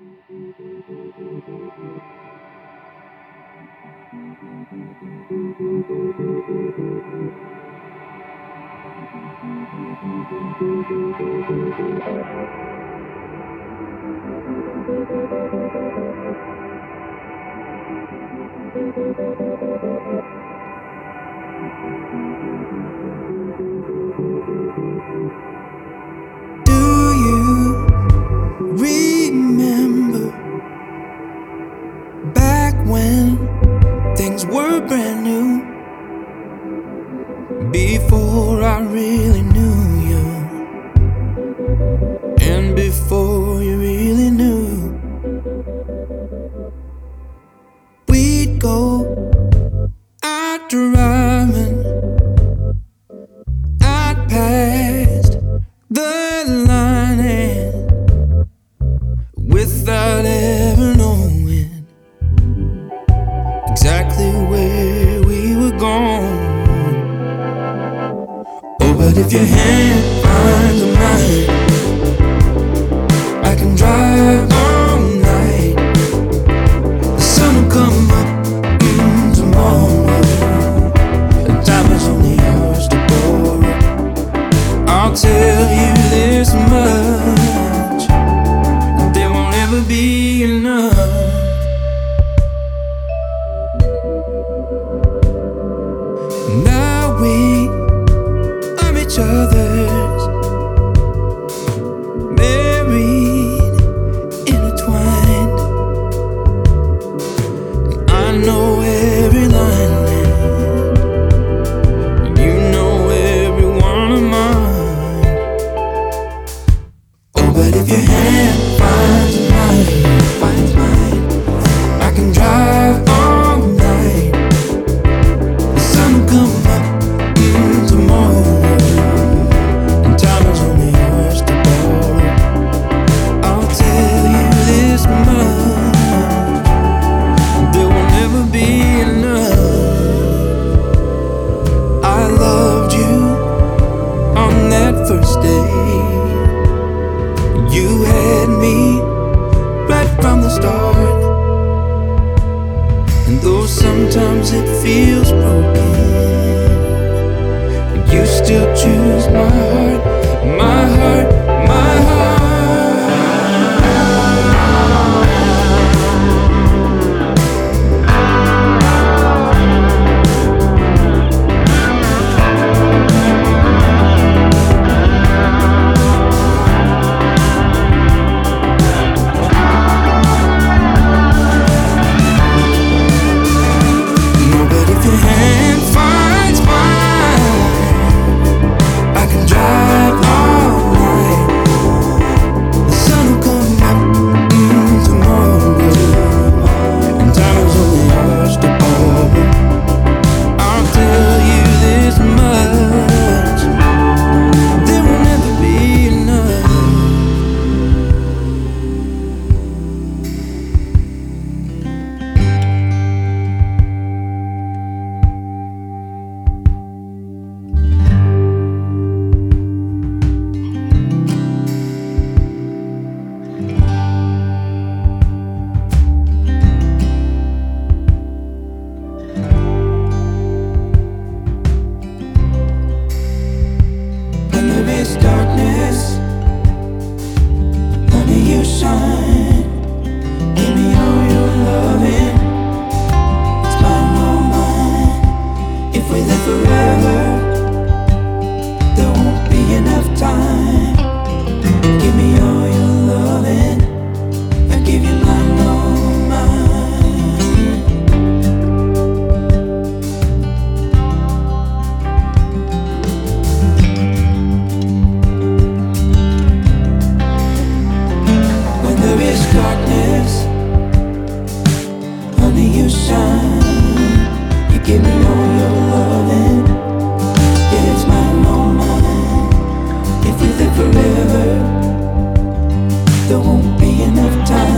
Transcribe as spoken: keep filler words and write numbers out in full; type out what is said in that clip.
Do you remember back when things were brand new? Before I really knew you, and before you really knew, we'd go out driving. I'd passed the line, and without ever knowing exactly where we were going. Oh, but if your hand finds mine, I can drive all night. The sun will come up mm, tomorrow, and time is only ours to borrow. I'll tell you this much, there won't ever be enough. Now we love each other's married, intertwined. I know every line, and you know every one of mine. Oh, but if your hand finds mine, finds mine, I can drive all night. The sun will come up mm, tomorrow, and time is only ours to borrow. I'll tell you this much, there will never be enough. I loved you on that first day. You had me right from the start, and though sometimes it feels broken, you still choose my heart, my heart, my heart. No, but if your hand finds mine, I can drive all night. The sun will come up mm, tomorrow, and time is only ours to borrow. I'll tell you this much, there will never be enough. When there is darkness, honey, you shine. Give me all your loving, it's mine, all mine. If we live forever, there won't be enough time. Give me all your loving, I give you mine, all mine. When there is darkness, honey, you shine. You give me all your loving, yeah, it's mine, all mine. If we live forever, there won't be enough time.